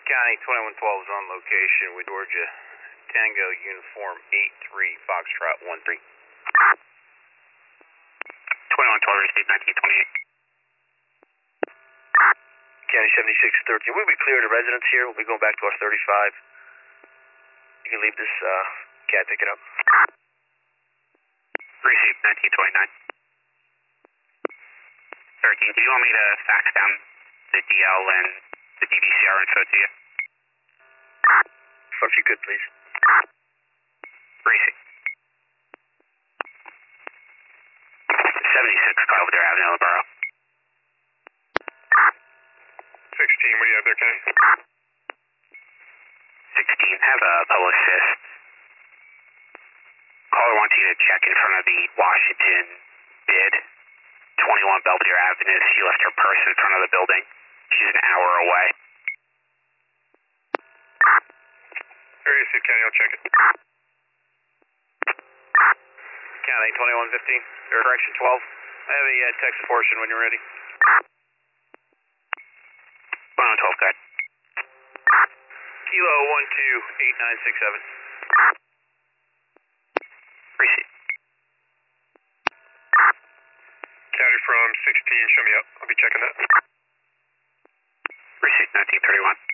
County 2112 is on location with Georgia Tango Uniform 83 Foxtrot 13. 2112 received 1928. County 7613. We'll be clear the residents here. We'll be going back to our 35. You can leave this cat pick it up. Received 1929. 13, do you want me to fax down the DL and the DVCR info to you? If you could, please. Received. 76 Belvedere Avenue, Borough. 16, what do you have there, Kenny? 16, have a publicist. Caller wants you to check in front of the Washington bid, 21 Belvedere Avenue. She left her purse in front of the building. She's an hour away. Area 6, Kenny, I'll check it. County 2115, or correction 12. I have a text portion when you're ready. 112, good. Kilo 128967. Received. County from 16, show me up. I'll be checking that. Received 1931.